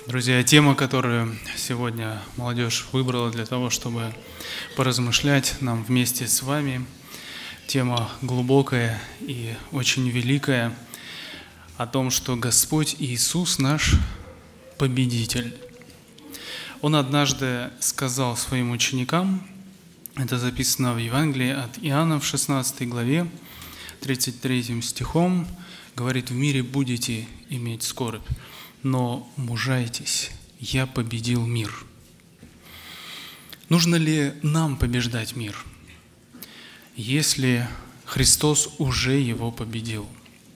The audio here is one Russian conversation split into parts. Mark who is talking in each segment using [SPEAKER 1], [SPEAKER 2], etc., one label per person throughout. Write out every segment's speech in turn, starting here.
[SPEAKER 1] Друзья, тема, которую сегодня молодежь выбрала для того, чтобы поразмышлять нам вместе с вами, тема глубокая и очень великая о том, что Господь Иисус наш победитель. Он однажды сказал своим ученикам, это записано в Евангелии от Иоанна в 16 главе, 33 стихом, говорит: «В мире будете иметь скорбь, но мужайтесь, я победил мир». Нужно ли нам побеждать мир, если Христос уже его победил?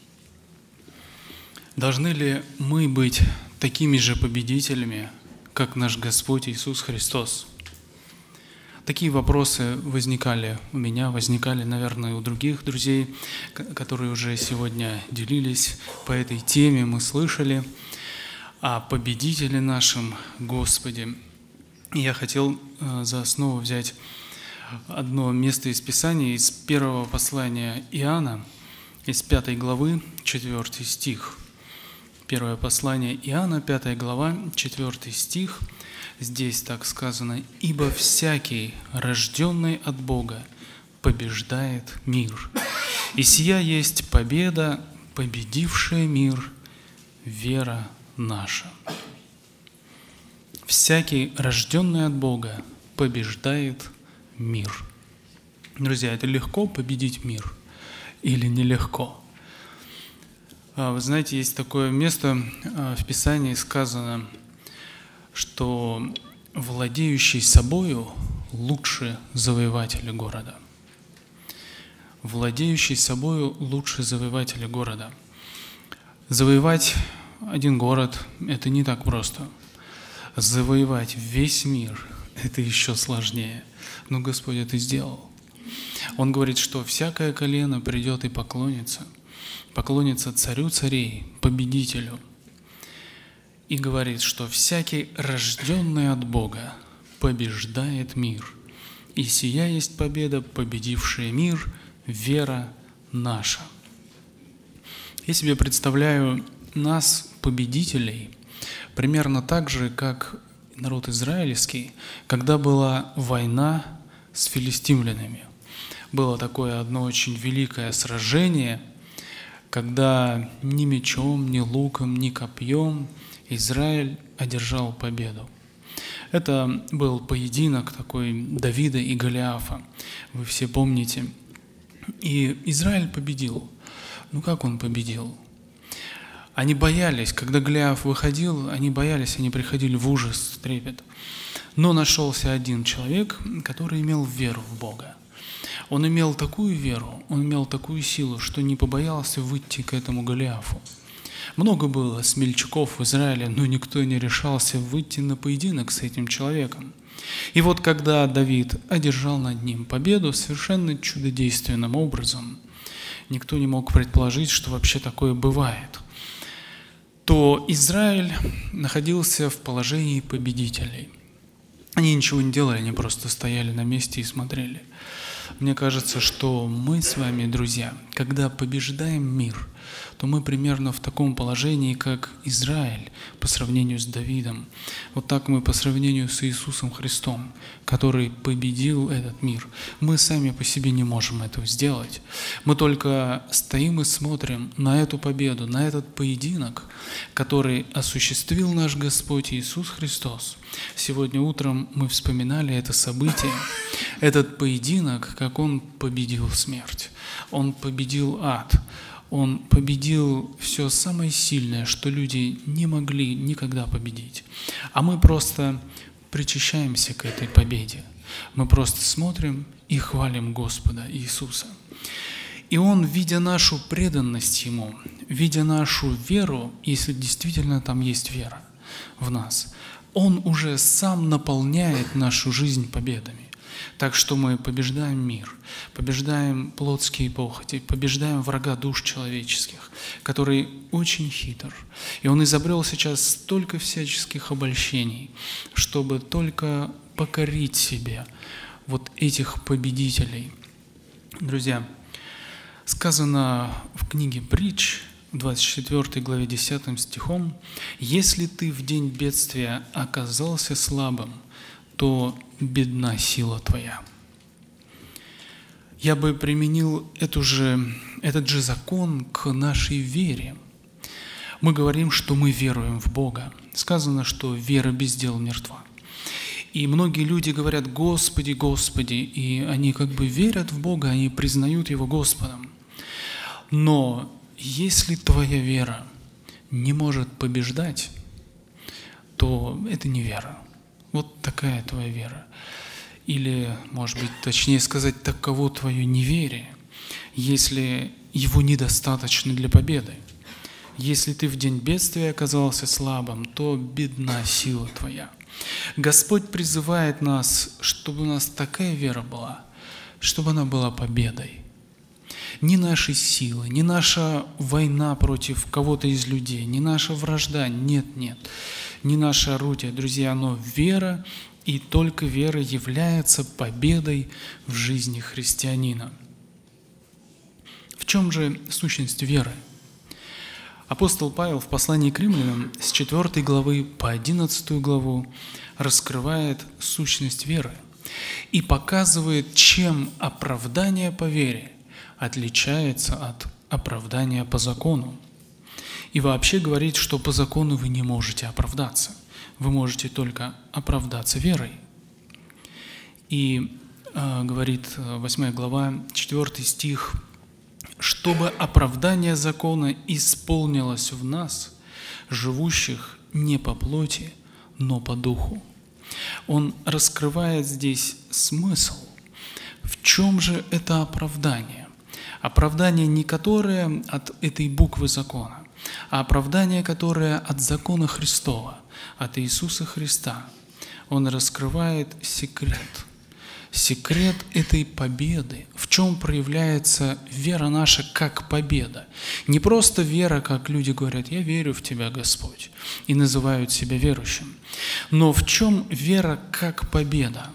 [SPEAKER 1] Должны ли мы быть такими же победителями, как наш Господь Иисус Христос? Такие вопросы возникали у меня, возникали, наверное, у других друзей, которые уже сегодня делились по этой теме. Мы слышали о победителе нашем Господе. И я хотел за основу взять одно место из Писания, из первого послания Иоанна, из 5 главы, 4 стих. Первое послание Иоанна, 5 глава, 4 стих. Здесь так сказано: «Ибо всякий, рожденный от Бога, побеждает мир. И сия есть победа, победившая мир, вера наша». Всякий, рожденный от Бога, побеждает мир. Друзья, это легко победить мир или нелегко? Вы знаете, есть такое место в Писании, сказано, что владеющий собою лучше завоевателя города. Владеющий собою лучше завоевателя города. Завоевать один город – это не так просто. Завоевать весь мир – это еще сложнее. Но Господь это сделал. Он говорит, что всякое колено придет и поклонится царю царей, победителю. И говорит, что всякий, рожденный от Бога, побеждает мир. И сия есть победа, победившая мир, вера наша. Я себе представляю нас, победителей, примерно так же, как народ израильский, когда была война с филистимлянами. Было такое одно очень великое сражение, когда ни мечом, ни луком, ни копьем Израиль одержал победу. Это был поединок такой Давида и Голиафа, вы все помните. И Израиль победил. Ну как он победил? Они боялись, когда Голиаф выходил, они боялись, они приходили в ужас, трепет. Но нашелся один человек, который имел веру в Бога. Он имел такую веру, он имел такую силу, что не побоялся выйти к этому Голиафу. Много было смельчаков в Израиле, но никто не решался выйти на поединок с этим человеком. И вот когда Давид одержал над ним победу совершенно чудодейственным образом, никто не мог предположить, что вообще такое бывает, то Израиль находился в положении победителей. Они ничего не делали, они просто стояли на месте и смотрели. Мне кажется, что мы с вами, друзья, когда побеждаем мир, то мы примерно в таком положении, как Израиль по сравнению с Давидом. Вот так мы по сравнению с Иисусом Христом, который победил этот мир. Мы сами по себе не можем этого сделать. Мы только стоим и смотрим на эту победу, на этот поединок, который осуществил наш Господь Иисус Христос. Сегодня утром мы вспоминали это событие, этот поединок, как Он победил смерть. Он победил ад. Он победил все самое сильное, что люди не могли никогда победить. А мы просто причащаемся к этой победе. Мы просто смотрим и хвалим Господа Иисуса. И Он, видя нашу преданность Ему, видя нашу веру, если действительно там есть вера в нас, Он уже сам наполняет нашу жизнь победами. Так что мы побеждаем мир, побеждаем плотские похоти, побеждаем врага душ человеческих, который очень хитр. И он изобрел сейчас столько всяческих обольщений, чтобы только покорить себе вот этих победителей. Друзья, сказано в книге «Притч» в 24 главе 10 стихом: «Если ты в день бедствия оказался слабым, то бедна сила твоя». Я бы применил этот же закон к нашей вере. Мы говорим, что мы веруем в Бога. Сказано, что вера без дел мертва. И многие люди говорят: «Господи, Господи», и они как бы верят в Бога, они признают Его Господом. Но если твоя вера не может побеждать, то это не вера. Вот такая твоя вера. Или, может быть, точнее сказать, таково твое неверие, если его недостаточно для победы. Если ты в день бедствия оказался слабым, то бедна сила твоя. Господь призывает нас, чтобы у нас такая вера была, чтобы она была победой. Не наши силы, не наша война против кого-то из людей, не наша вражда, нет, не наше орудие, друзья, но вера, и только вера является победой в жизни христианина. В чем же сущность веры? Апостол Павел в послании к римлянам с 4 главы по 11 главу раскрывает сущность веры и показывает, чем оправдание по вере отличается от оправдания по закону. И вообще говорит, что по закону вы не можете оправдаться. Вы можете только оправдаться верой. И говорит 8 глава, 4 стих: «Чтобы оправдание закона исполнилось в нас, живущих не по плоти, но по духу». Он раскрывает здесь смысл. В чем же это оправдание? Оправдание не которое от этой буквы закона, а оправдание, которое от закона Христова, от Иисуса Христа. Он раскрывает секрет. Секрет этой победы. В чем проявляется вера наша как победа? Не просто вера, как люди говорят: «Я верю в Тебя, Господь», и называют себя верующим. Но в чем вера как победа?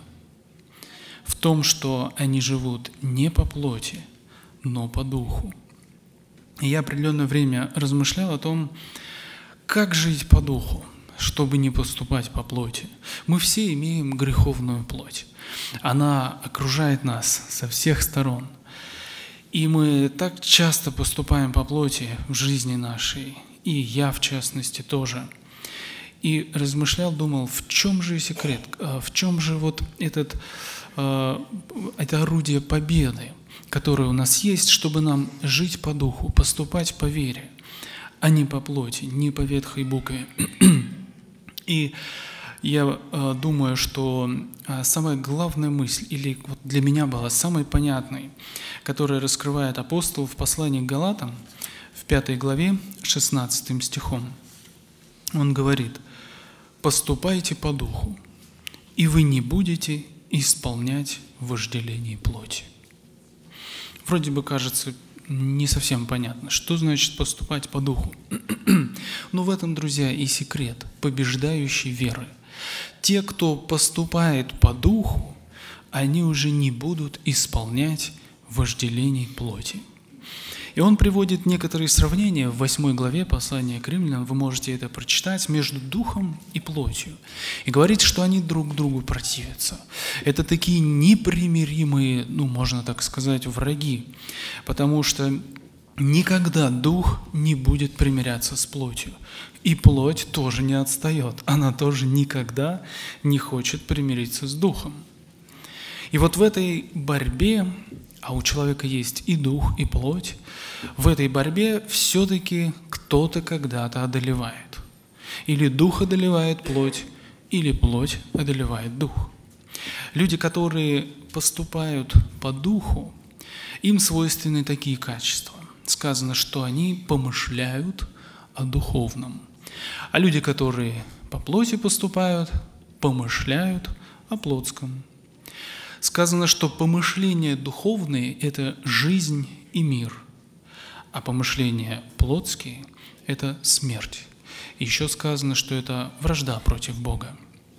[SPEAKER 1] В том, что они живут не по плоти, но по духу. И я определенное время размышлял о том, как жить по духу, чтобы не поступать по плоти. Мы все имеем греховную плоть. Она окружает нас со всех сторон. И мы так часто поступаем по плоти в жизни нашей, и я в частности тоже. И размышлял, думал, в чем же секрет, в чем же вот это орудие победы, которое у нас есть, чтобы нам жить по духу, поступать по вере, а не по плоти, не по ветхой букве. И я думаю, что самая главная мысль, или вот для меня была самой понятной, которая раскрывает апостол в послании к Галатам, в 5 главе, 16 стихом. Он говорит: «Поступайте по духу, и вы не будете исполнять вожделение плоти». Вроде бы кажется не совсем понятно, что значит поступать по духу. Но в этом, друзья, и секрет побеждающей веры. Те, кто поступает по духу, они уже не будут исполнять вожделений плоти. И он приводит некоторые сравнения в 8 главе послания к римлянам, вы можете это прочитать, между духом и плотью. И говорит, что они друг другу противятся. Это такие непримиримые, можно так сказать, враги, потому что никогда дух не будет примиряться с плотью. И плоть тоже не отстает, она тоже никогда не хочет примириться с духом. И вот в этой борьбе, а у человека есть и дух, и плоть, в этой борьбе все-таки кто-то когда-то одолевает. Или дух одолевает плоть, или плоть одолевает дух. Люди, которые поступают по духу, им свойственны такие качества. Сказано, что они помышляют о духовном. А люди, которые по плоти поступают, помышляют о плотском. Сказано, что помышления духовные – это жизнь и мир, а помышления плотские – это смерть. Еще сказано, что это вражда против Бога.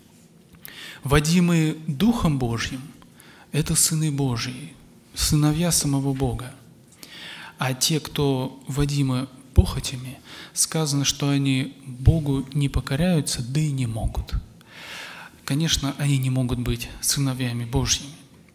[SPEAKER 1] Водимые Духом Божьим – это сыны Божьи, сыновья самого Бога. А те, кто водимы похотями, сказано, что они Богу не покоряются, да и не могут. Конечно, они не могут быть сыновьями Божьими.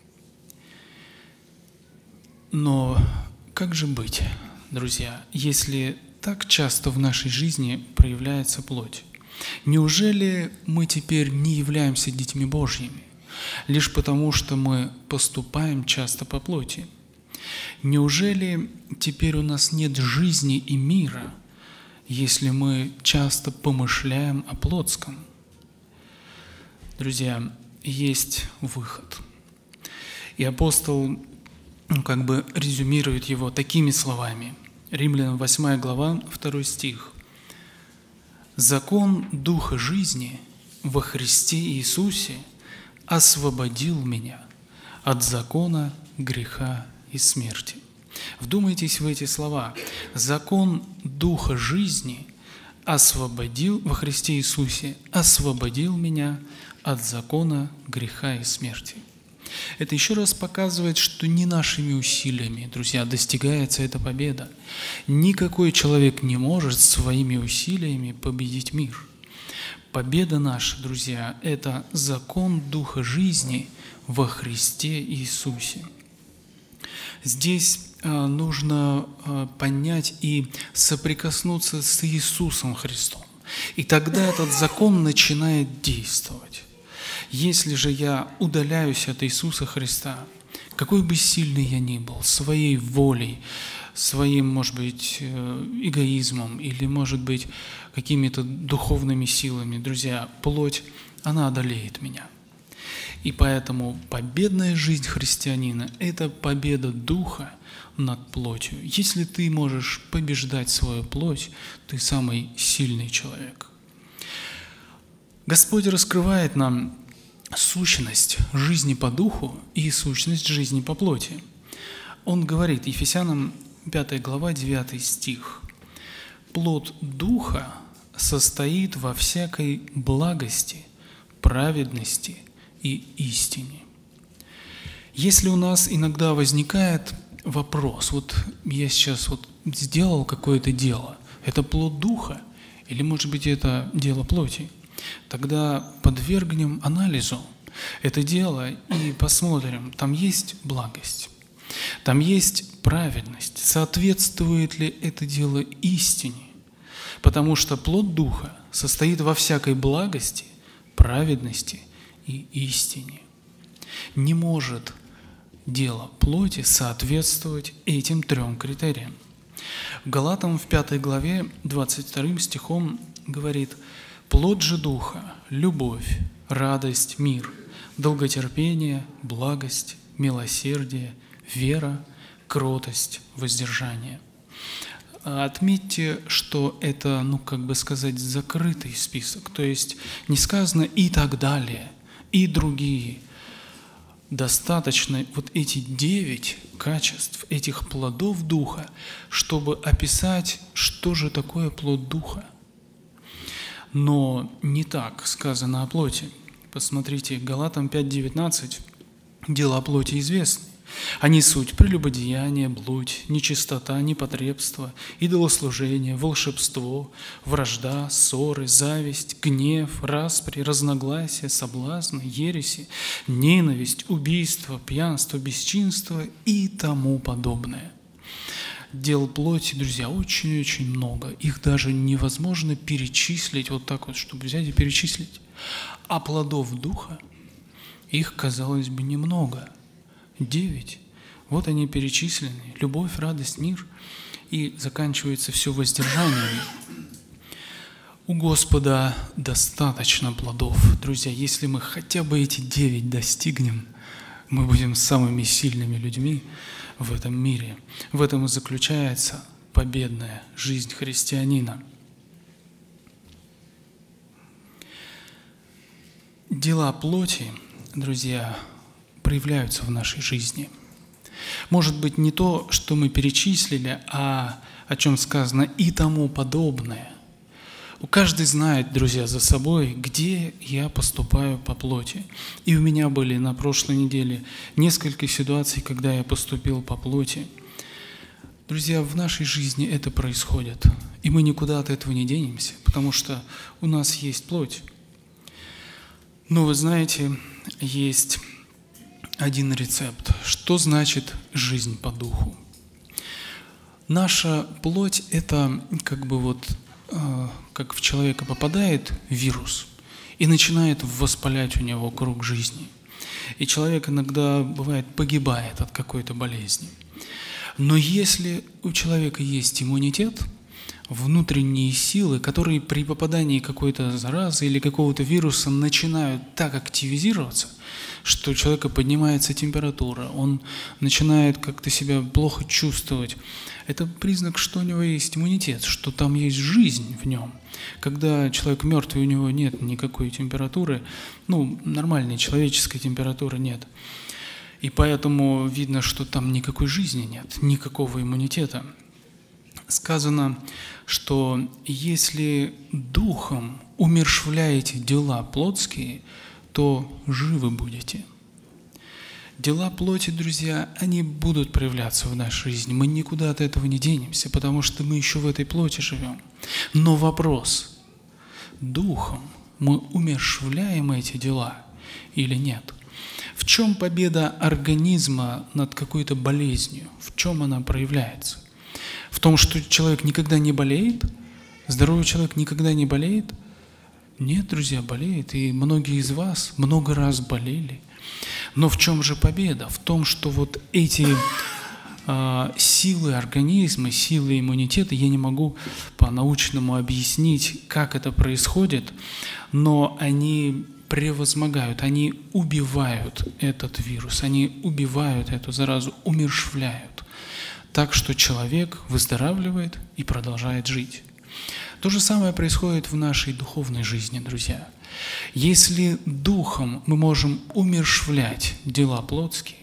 [SPEAKER 1] Но как же быть, друзья, если так часто в нашей жизни проявляется плоть? Неужели мы теперь не являемся детьми Божьими, лишь потому, что мы поступаем часто по плоти? Неужели теперь у нас нет жизни и мира, если мы часто помышляем о плотском? Друзья, есть выход. И апостол как бы резюмирует его такими словами. Римлянам 8 глава, 2 стих. «Закон Духа жизни во Христе Иисусе освободил меня от закона греха и смерти». Вдумайтесь в эти слова. Закон Духа жизни освободил во Христе Иисусе, освободил меня от закона греха и смерти. Это еще раз показывает, что не нашими усилиями, друзья, достигается эта победа. Никакой человек не может своими усилиями победить мир. Победа наша, друзья, это закон Духа жизни во Христе Иисусе. Здесь нужно понять и соприкоснуться с Иисусом Христом. И тогда этот закон начинает действовать. Если же я удаляюсь от Иисуса Христа, какой бы сильный я ни был, своей волей, своим, может быть, эгоизмом или, может быть, какими-то духовными силами, друзья, плоть, она одолеет меня. И поэтому победная жизнь христианина – это победа Духа над плотью. Если ты можешь побеждать свою плоть, ты самый сильный человек. Господь раскрывает нам сущность жизни по духу и сущность жизни по плоти. Он говорит, Ефесянам 5 глава, 9 стих, «Плод духа состоит во всякой благости, праведности и истине». Если у нас иногда возникает вопрос, вот я сейчас вот сделал какое-то дело, это плод духа или, может быть, это дело плоти? Тогда подвергнем анализу это дело и посмотрим, там есть благость, там есть праведность, соответствует ли это дело истине, потому что плод Духа состоит во всякой благости, праведности и истине. Не может дело плоти соответствовать этим 3 критериям. Галатам в 5 главе 22 стихом говорит: «Плод же Духа – любовь, радость, мир, долготерпение, благость, милосердие, вера, кротость, воздержание». Отметьте, что это, как бы сказать, закрытый список, то есть не сказано «и так далее», «и другие». Достаточно вот эти 9 качеств, этих плодов Духа, чтобы описать, что же такое плод Духа. Но не так сказано о плоти. Посмотрите, Галатам 5:19, дела плоти известны. Они суть прелюбодеяние, блудь, нечистота, непотребство, идолослужение, волшебство, вражда, ссоры, зависть, гнев, распри, разногласия, соблазны, ереси, ненависть, убийство, пьянство, бесчинство и тому подобное. Дел плоти, друзья, очень-очень много. Их даже невозможно перечислить вот так вот, чтобы взять и перечислить. А плодов Духа, их, казалось бы, немного. 9. Вот они перечислены. Любовь, радость, мир. И заканчивается все воздержанием. У Господа достаточно плодов. Друзья, если мы хотя бы эти 9 достигнем, мы будем самыми сильными людьми в этом мире. В этом и заключается победная жизнь христианина. Дела плоти, друзья, проявляются в нашей жизни. Может быть, не то, что мы перечислили, а о чем сказано и тому подобное. Каждый знает, друзья, за собой, где я поступаю по плоти. И у меня были на прошлой неделе несколько ситуаций, когда я поступил по плоти. Друзья, в нашей жизни это происходит, и мы никуда от этого не денемся, потому что у нас есть плоть. Но вы знаете, есть один рецепт. Что значит жизнь по духу? Наша плоть – это как в человека попадает вирус и начинает воспалять у него круг жизни. И человек иногда, бывает, погибает от какой-то болезни. Но если у человека есть иммунитет, внутренние силы, которые при попадании какой-то заразы или какого-то вируса начинают так активизироваться, что у человека поднимается температура, он начинает как-то себя плохо чувствовать. Это признак, что у него есть иммунитет, что там есть жизнь в нем. Когда человек мертвый, у него нет никакой температуры, нормальной человеческой температуры нет. И поэтому видно, что там никакой жизни нет, никакого иммунитета. Сказано, что если духом умерщвляете дела плотские, то живы будете. Дела плоти, друзья, они будут проявляться в нашей жизни. Мы никуда от этого не денемся, потому что мы еще в этой плоти живем. Но вопрос, духом мы умерщвляем эти дела или нет? В чем победа организма над какой-то болезнью? В чем она проявляется? В том, что человек никогда не болеет? Здоровый человек никогда не болеет? Нет, друзья, болеет. И многие из вас много раз болели. Но в чем же победа? В том, что вот эти силы организма, силы иммунитета, я не могу по-научному объяснить, как это происходит, но они превозмогают, они убивают этот вирус, они убивают эту заразу, умерщвляют. Так что человек выздоравливает и продолжает жить. То же самое происходит в нашей духовной жизни, друзья. Если духом мы можем умерщвлять дела плотские,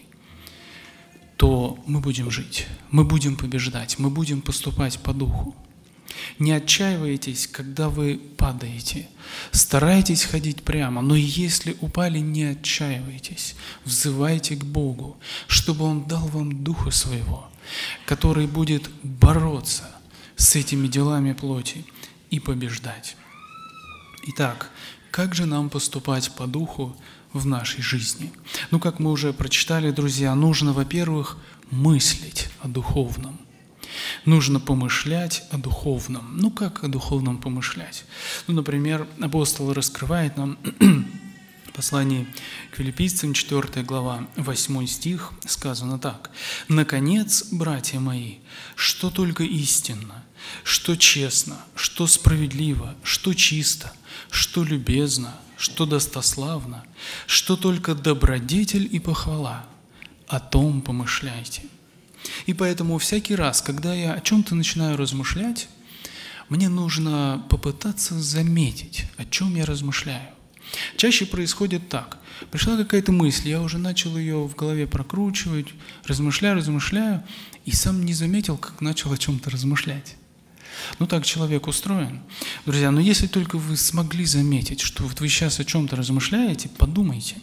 [SPEAKER 1] то мы будем жить, мы будем побеждать, мы будем поступать по духу. Не отчаивайтесь, когда вы падаете. Старайтесь ходить прямо, но если упали, не отчаивайтесь. Взывайте к Богу, чтобы Он дал вам Духа Своего, который будет бороться с этими делами плоти и побеждать. Итак, как же нам поступать по Духу в нашей жизни? Как мы уже прочитали, друзья, нужно, во-первых, мыслить о духовном. Нужно помышлять о духовном. Как о духовном помышлять? Например, апостол раскрывает нам в послании к Филиппийцам, 4 глава, 8 стих, сказано так. «Наконец, братья мои, что только истинно, что честно, что справедливо, что чисто, что любезно, что достославно, что только добродетель и похвала, о том помышляйте». И поэтому всякий раз, когда я о чем-то начинаю размышлять, мне нужно попытаться заметить, о чем я размышляю. Чаще происходит так. Пришла какая-то мысль, я уже начал ее в голове прокручивать, размышляю, и сам не заметил, как начал о чем-то размышлять. Так человек устроен. Друзья, но если только вы смогли заметить, что вот вы сейчас о чем-то размышляете, подумайте.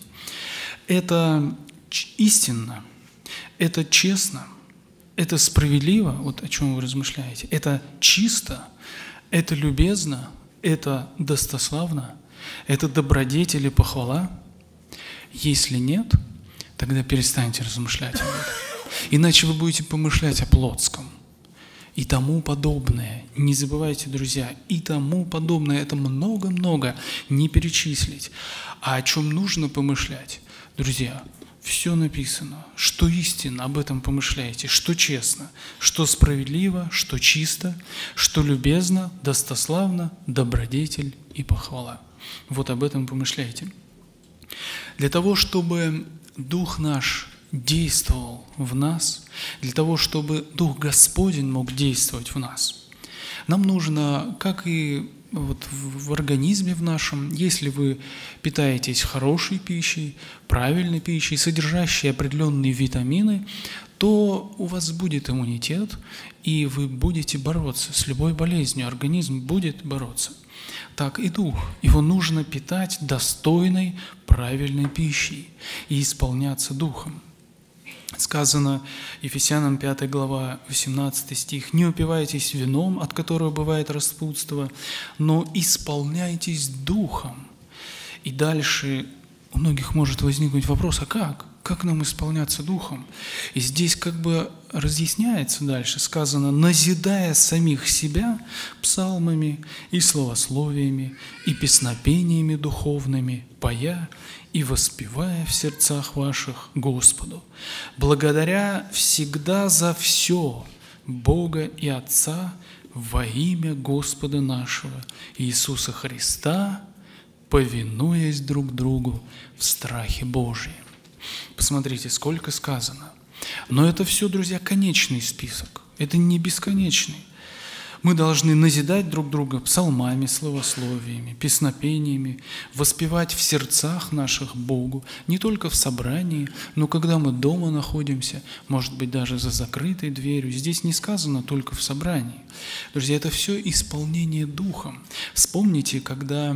[SPEAKER 1] Это истинно, это честно, это справедливо, вот о чем вы размышляете, это чисто, это любезно, это достославно, это добродетель и похвала. Если нет, тогда перестаньте размышлять об этом. Иначе вы будете помышлять о плотском и тому подобное. Не забывайте, друзья, и тому подобное. Это много-много не перечислить. А о чем нужно помышлять? Друзья, все написано, что истинно, об этом помышляйте, что честно, что справедливо, что чисто, что любезно, достославно, добродетель и похвала. Вот об этом помышляйте. Для того, чтобы Дух наш действовал в нас, для того, чтобы Дух Господень мог действовать в нас, нам нужно, как и в организме в нашем, если вы питаетесь хорошей пищей, правильной пищей, содержащей определенные витамины, то у вас будет иммунитет, и вы будете бороться с любой болезнью, организм будет бороться. Так и дух. Его нужно питать достойной, правильной пищей и исполняться духом. Сказано Ефесянам 5 глава, 18 стих: «Не упивайтесь вином, от которого бывает распутство, но исполняйтесь Духом». И дальше у многих может возникнуть вопрос: а как? Как нам исполняться Духом? И здесь как бы разъясняется дальше, сказано: «назидая самих себя псалмами и словословиями, и песнопениями духовными, поя и воспевая в сердцах ваших Господу, благодаря всегда за все Бога и Отца во имя Господа нашего Иисуса Христа, повинуясь друг другу в страхе Божьем». Посмотрите, сколько сказано. Но это все, друзья, конечный список. Это не бесконечный. Мы должны назидать друг друга псалмами, словословиями, песнопениями, воспевать в сердцах наших Богу, не только в собрании, но когда мы дома находимся, может быть, даже за закрытой дверью. Здесь не сказано только в собрании. Друзья, это все исполнение Духом. Вспомните, когда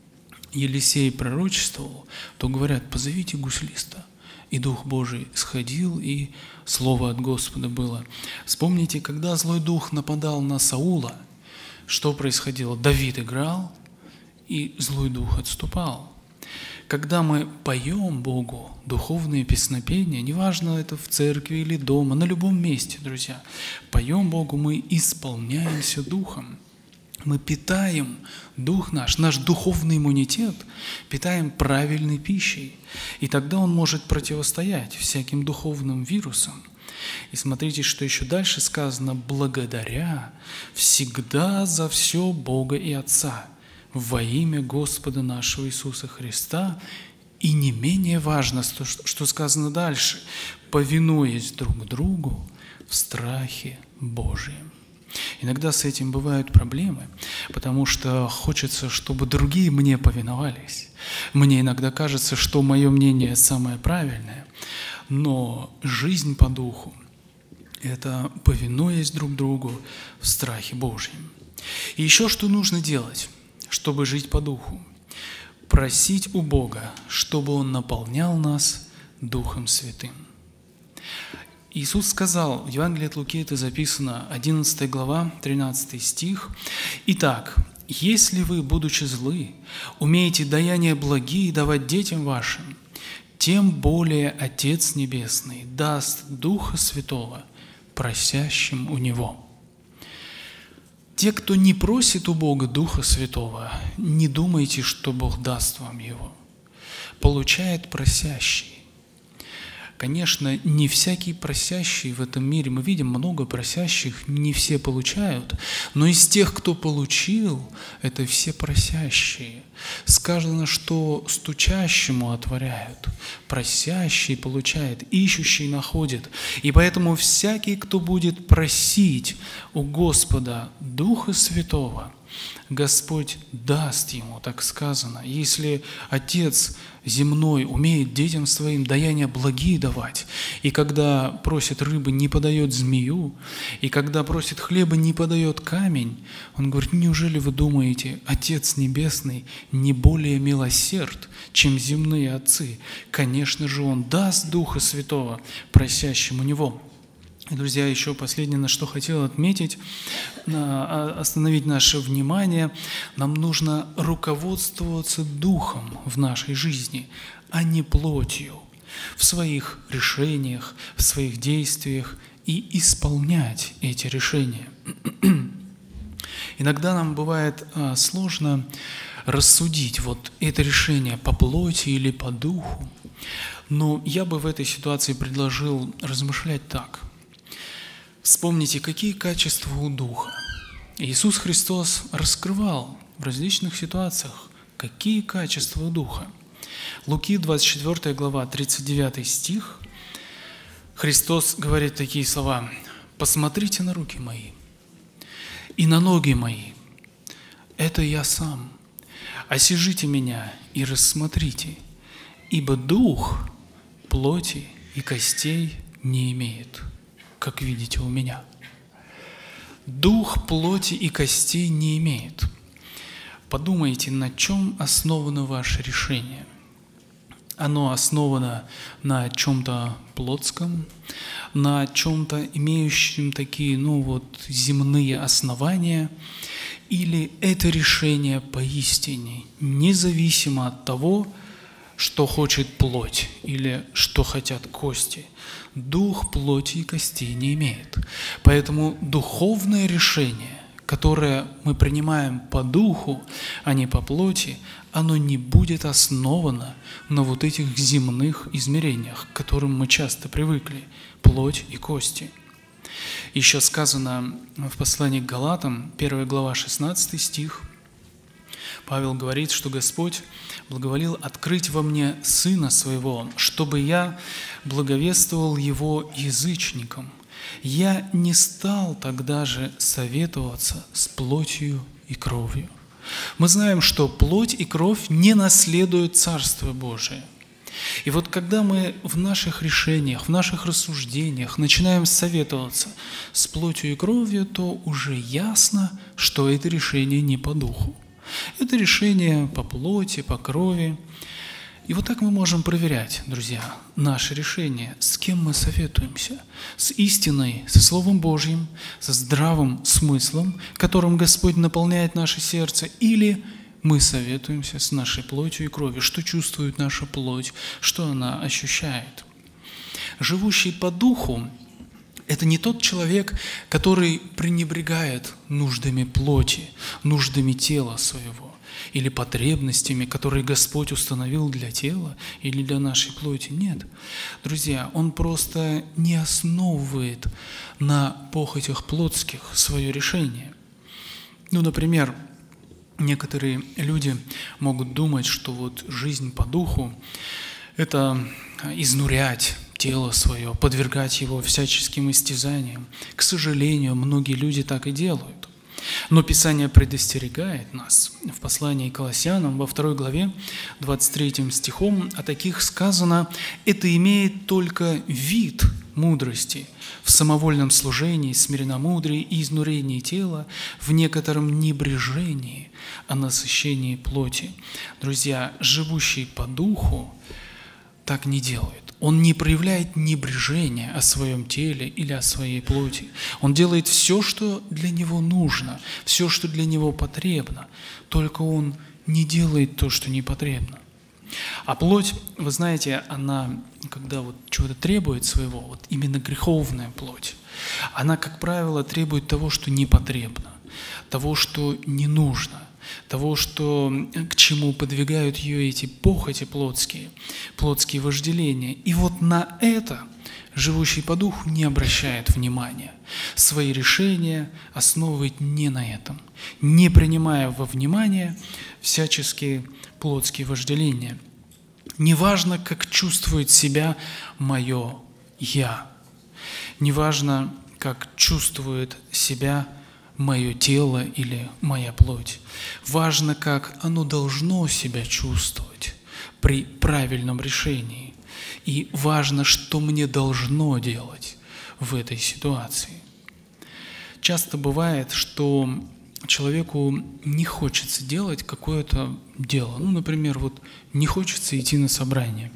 [SPEAKER 1] Елисей пророчествовал, то говорят: позовите гуслиста. И Дух Божий сходил, и Слово от Господа было. Вспомните, когда злой дух нападал на Саула, что происходило? Давид играл, и злой дух отступал. Когда мы поем Богу духовные песнопения, неважно, это в церкви или дома, на любом месте, друзья, поем Богу, мы исполняемся Духом. Мы питаем дух наш духовный иммунитет, питаем правильной пищей. И тогда он может противостоять всяким духовным вирусам. И смотрите, что еще дальше сказано: благодаря всегда за все Бога и Отца во имя Господа нашего Иисуса Христа. И не менее важно, что сказано дальше: повинуясь друг другу в страхе Божьем. Иногда с этим бывают проблемы, потому что хочется, чтобы другие мне повиновались. Мне иногда кажется, что мое мнение самое правильное, но жизнь по духу – это повинуясь друг другу в страхе Божьем. И еще что нужно делать, чтобы жить по духу? Просить у Бога, чтобы Он наполнял нас Духом Святым. Иисус сказал, в Евангелии от Луки это записано, 11 глава, 13 стих: «Итак, если вы, будучи злы, умеете даяния благие давать детям вашим, тем более Отец Небесный даст Духа Святого просящим у Него». Те, кто не просит у Бога Духа Святого, не думайте, что Бог даст вам Его. Получает просящий. Конечно, не всякий просящий в этом мире, мы видим много просящих, не все получают, но из тех, кто получил, это все просящие. Сказано, что стучащему отворяют, просящий получает, ищущий находит. И поэтому всякий, кто будет просить у Господа Духа Святого, Господь даст ему, так сказано. Если Отец земной умеет детям своим даяния благие давать, и когда просит рыбы, не подает змею, и когда просит хлеба, не подает камень, Он говорит: неужели вы думаете, Отец Небесный не более милосерд, чем земные отцы? Конечно же, Он даст Духа Святого просящим у Него. И, друзья, еще последнее, на что хотел отметить, остановить наше внимание: нам нужно руководствоваться Духом в нашей жизни, а не плотью, в своих решениях, в своих действиях, и исполнять эти решения. Иногда нам бывает сложно рассудить, вот это решение по плоти или по духу, но я бы в этой ситуации предложил размышлять так. Вспомните, какие качества у Духа. Иисус Христос раскрывал в различных ситуациях, какие качества у Духа. Луки, 24 глава, 39 стих. Христос говорит такие слова: «Посмотрите на руки мои и на ноги мои. Это я сам. Осижите меня и рассмотрите, ибо дух плоти и костей не имеет, как видите у меня». Дух плоти и костей не имеет. Подумайте, на чем основано ваше решение. оно основано на чем-то плотском, на чем-то имеющем такие, земные основания, или это решение поистине, независимо от того, что хочет плоть или что хотят кости. Дух плоти и костей не имеет. Поэтому духовное решение, которое мы принимаем по духу, а не по плоти, оно не будет основано на вот этих земных измерениях, к которым мы часто привыкли – плоть и кости. Еще сказано в послании к Галатам, 1 глава, 16 стих, Павел говорит, что Господь благоволил открыть во мне Сына Своего, чтобы я благовествовал Его язычникам. Я не стал тогда же советоваться с плотью и кровью. Мы знаем, что плоть и кровь не наследуют Царство Божие. И вот когда мы в наших решениях, в наших рассуждениях начинаем советоваться с плотью и кровью, то уже ясно, что это решение не по духу. Это решение по плоти, по крови. И вот так мы можем проверять, друзья, наши решения, с кем мы советуемся. С истиной, со Словом Божьим, со здравым смыслом, которым Господь наполняет наше сердце, или мы советуемся с нашей плотью и кровью, что чувствует наша плоть, что она ощущает. Живущий по духу – это не тот человек, который пренебрегает нуждами плоти, нуждами тела своего или потребностями, которые Господь установил для тела или для нашей плоти. Нет, друзья, он просто не основывает на похотях плотских свое решение. Например, некоторые люди могут думать, что вот жизнь по духу – это изнурять тело свое, подвергать его всяческим истязаниям. К сожалению, многие люди так и делают. Но Писание предостерегает нас в послании к Колоссянам во 2 главе 23 стихом, о таких сказано: «Это имеет только вид мудрости в самовольном служении, смиренномудрии и изнурении тела, в некотором небрежении о насыщении плоти». Друзья, живущий по духу так не делает. Он не проявляет небрежения о своем теле или о своей плоти. Он делает все, что для него нужно, все, что для него потребно. Только он не делает то, что не потребно. А плоть, вы знаете, она, когда вот чего-то требует своего, вот именно греховная плоть, она, как правило, требует того, что не потребно, того, что не нужно, того, к чему подвигают ее эти похоти плотские вожделения. И вот на это живущий по духу не обращает внимания. Свои решения основывает не на этом, не принимая во внимание всяческие плотские вожделения. Неважно, как чувствует себя мое «я», неважно, как чувствует себя мое тело или моя плоть. Важно, как оно должно себя чувствовать при правильном решении. И важно, что мне должно делать в этой ситуации. Часто бывает, что человеку не хочется делать какое-то дело. Например, не хочется идти на собрание.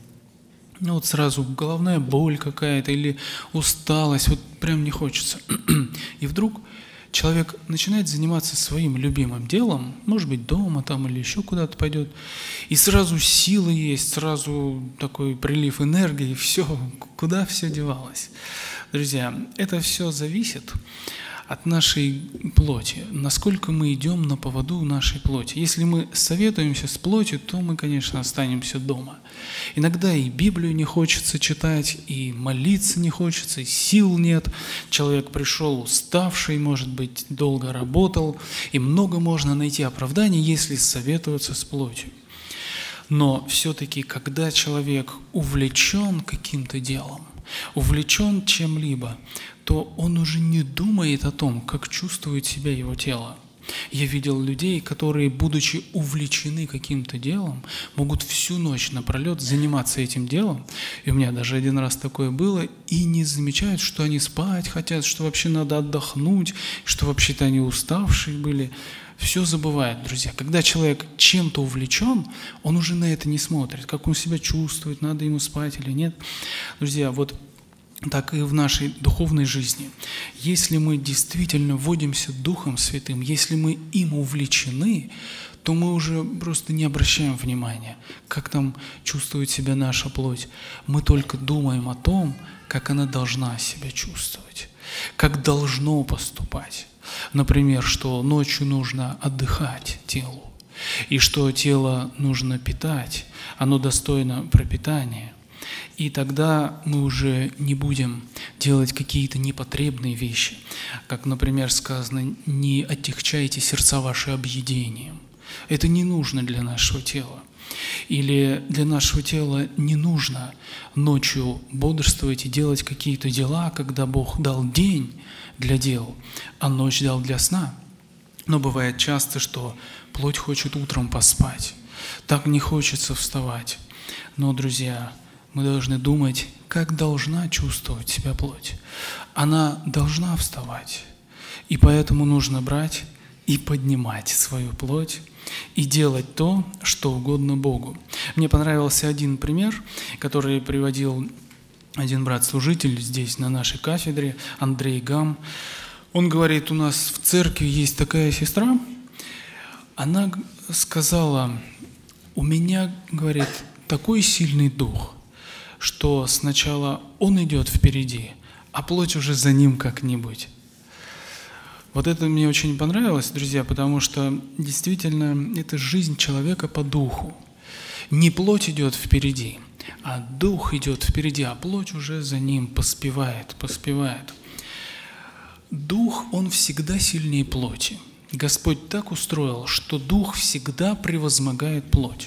[SPEAKER 1] Сразу головная боль какая-то или усталость, прям не хочется. И вдруг человек начинает заниматься своим любимым делом, может быть, дома или еще куда-то пойдет, и сразу силы есть, сразу такой прилив энергии, все, куда все девалось. Друзья, это все зависит от нашей плоти, насколько мы идем на поводу нашей плоти. Если мы советуемся с плотью, то мы, конечно, останемся дома. Иногда и Библию не хочется читать, и молиться не хочется, и сил нет. Человек пришел уставший, может быть, долго работал, и много можно найти оправданий, если советоваться с плотью. Но все-таки, когда человек увлечен каким-то делом, увлечен чем-либо, то он уже не думает о том, как чувствует себя его тело. Я видел людей, которые, будучи увлечены каким-то делом, могут всю ночь напролет заниматься этим делом. И у меня даже один раз такое было, и не замечают, что они спать хотят, что вообще надо отдохнуть, что вообще-то они уставшие были. Все забывает, друзья. Когда человек чем-то увлечен, он уже на это не смотрит, как он себя чувствует, надо ему спать или нет. Друзья, вот так и в нашей духовной жизни. Если мы действительно водимся Духом Святым, если мы им увлечены, то мы уже просто не обращаем внимания, как там чувствует себя наша плоть. Мы только думаем о том, как она должна себя чувствовать, как должно поступать. Например, что ночью нужно отдыхать телу, и что тело нужно питать, оно достойно пропитания. И тогда мы уже не будем делать какие-то непотребные вещи, как, например, сказано, не отягчайте сердца ваши объедением. Это не нужно для нашего тела. Или для нашего тела не нужно ночью бодрствовать и делать какие-то дела, когда Бог дал день для дел, а ночь дал для сна. Но бывает часто, что плоть хочет утром поспать, так не хочется вставать. Но, друзья, мы должны думать, как должна чувствовать себя плоть. Она должна вставать. И поэтому нужно брать и поднимать свою плоть и делать то, что угодно Богу. Мне понравился один пример, который приводил один брат-служитель здесь, на нашей кафедре, Андрей Гам. Он говорит, у нас в церкви есть такая сестра. Она сказала, у меня, говорит, такой сильный дух, что сначала он идет впереди, а плоть уже за ним как-нибудь. Вот это мне очень понравилось, друзья, потому что действительно это жизнь человека по духу. Не плоть идет впереди, а дух идет впереди, а плоть уже за ним поспевает. Дух, он всегда сильнее плоти. Господь так устроил, что дух всегда превозмогает плоть.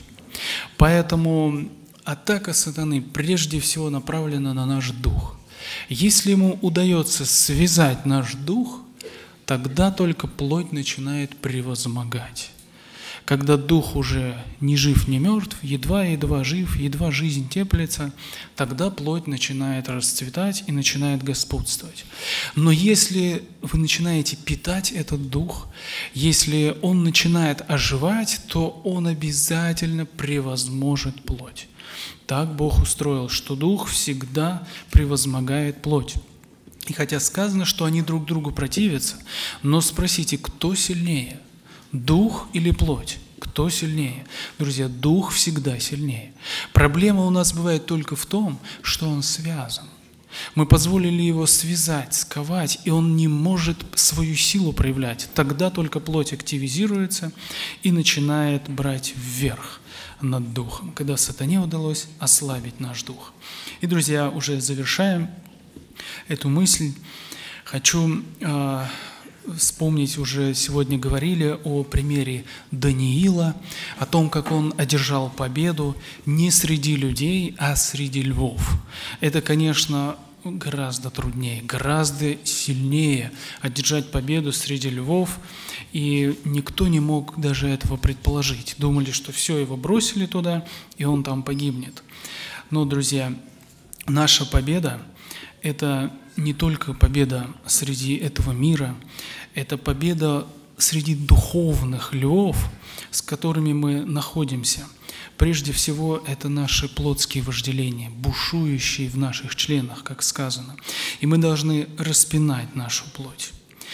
[SPEAKER 1] Поэтому атака сатаны прежде всего направлена на наш дух. Если ему удается связать наш дух, тогда только плоть начинает превозмогать. Когда дух уже ни жив, ни мертв, едва-едва жив, едва жизнь теплится, тогда плоть начинает расцветать и начинает господствовать. Но если вы начинаете питать этот дух, если он начинает оживать, то он обязательно превозможет плоть. Так Бог устроил, что дух всегда превозмогает плоть. И хотя сказано, что они друг другу противятся, но спросите, кто сильнее? Дух или плоть? Кто сильнее? Друзья, дух всегда сильнее. Проблема у нас бывает только в том, что он связан. Мы позволили его связать, сковать, и он не может свою силу проявлять. Тогда только плоть активизируется и начинает брать вверх над духом, когда сатане удалось ослабить наш дух. И, друзья, уже завершаем эту мысль. Хочу вспомнить, уже сегодня говорили о примере Даниила, о том, как он одержал победу не среди людей, а среди львов. Это, конечно, гораздо труднее, гораздо сильнее одержать победу среди львов, и никто не мог даже этого предположить. Думали, что все, его бросили туда, и он там погибнет. Но, друзья, наша победа – это не только победа среди этого мира, это победа среди духовных львов, с которыми мы находимся. Прежде всего, это наши плотские вожделения, бушующие в наших членах, как сказано. И мы должны распинать нашу плоть.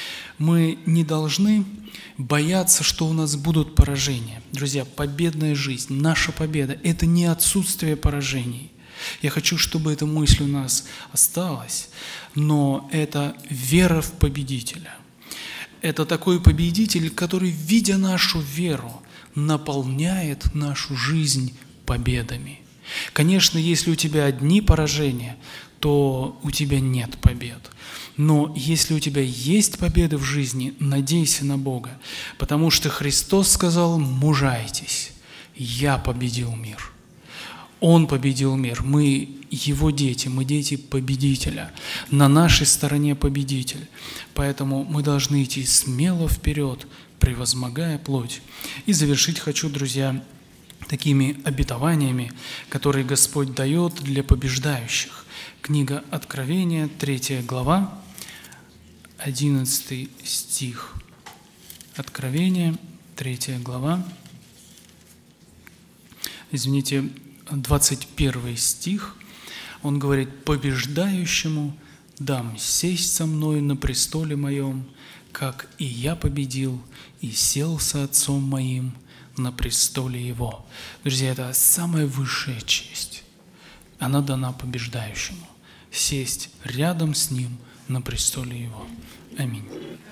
[SPEAKER 1] Мы не должны бояться, что у нас будут поражения. Друзья, победная жизнь, наша победа – это не отсутствие поражений. Я хочу, чтобы эта мысль у нас осталась, но это вера в победителя. Это такой победитель, который, видя нашу веру, наполняет нашу жизнь победами. Конечно, если у тебя одни поражения, то у тебя нет побед. Но если у тебя есть победы в жизни, надейся на Бога, потому что Христос сказал: «Мужайтесь, я победил мир». Он победил мир, мы Его дети, мы дети победителя. На нашей стороне победитель. Поэтому мы должны идти смело вперед, превозмогая плоть. И завершить хочу, друзья, такими обетованиями, которые Господь дает для побеждающих. Книга Откровения, 3 глава, 11 стих. Откровение, 3 глава, 21 стих. Он говорит: «Побеждающему дам сесть со мной на престоле моем, как и я победил и сел со Отцом моим на престоле Его». Друзья, это самая высшая честь. Она дана побеждающему. Сесть рядом с Ним на престоле Его. Аминь.